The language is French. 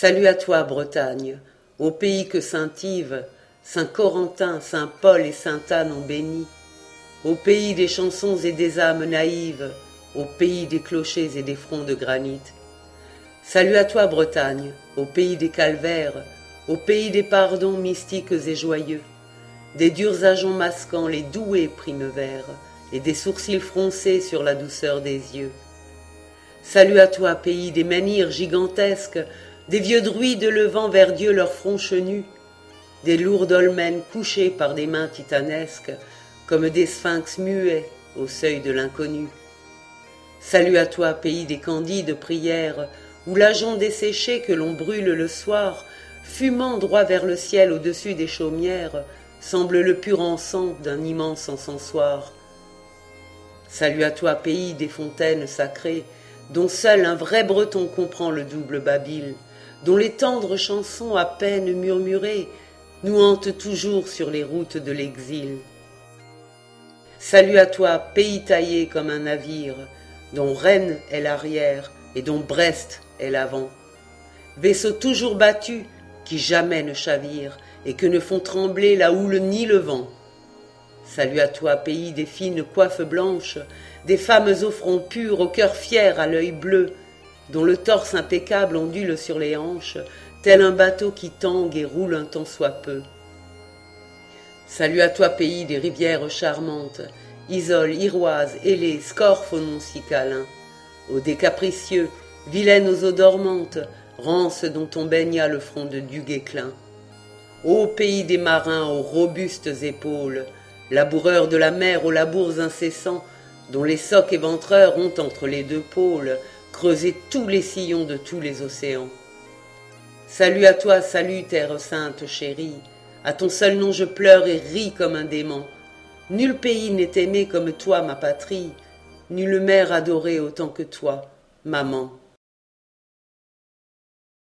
Salut à toi, Bretagne, au pays que Saint-Yves, Saint-Corentin, Saint-Paul et Sainte-Anne ont béni, au pays des chansons et des âmes naïves, au pays des clochers et des fronts de granit. Salut à toi, Bretagne, au pays des calvaires, au pays des pardons mystiques et joyeux, des durs ajoncs masquant les doués primevères et des sourcils froncés sur la douceur des yeux. Salut à toi, pays des menhirs gigantesques, des vieux druides levant vers Dieu leur front chenu, des lourds dolmens couchés par des mains titanesques, comme des sphinx muets au seuil de l'inconnu. Salut à toi, pays des candides prières, où l'ajonc desséché que l'on brûle le soir, fumant droit vers le ciel au-dessus des chaumières, semble le pur encens d'un immense encensoir. Salut à toi, pays des fontaines sacrées, dont seul un vrai breton comprend le double babil, dont les tendres chansons à peine murmurées nous hantent toujours sur les routes de l'exil. Salut à toi, pays taillé comme un navire, dont Rennes est l'arrière et dont Brest est l'avant. Vaisseau toujours battu, qui jamais ne chavire et que ne font trembler la houle ni le vent. Salut à toi, pays des fines coiffes blanches, des femmes au front pur, au cœur fier, à l'œil bleu, dont le torse impeccable ondule sur les hanches, tel un bateau qui tangue et roule un tant soit peu. Salut à toi, pays des rivières charmantes, Isole, Iroise, Ailée, Scorff aux noms si câlins, aux dés capricieux, vilaines aux eaux dormantes, rances dont on baigna le front de Duguesclin. Ô pays des marins aux robustes épaules, laboureurs de la mer aux labours incessants, dont les socs éventreurs ont entre les deux pôles creusé tous les sillons de tous les océans. Salut à toi, salut terre sainte chérie, à ton seul nom je pleure et ris comme un dément. Nul pays n'est aimé comme toi ma patrie, nulle mère adorée autant que toi, maman.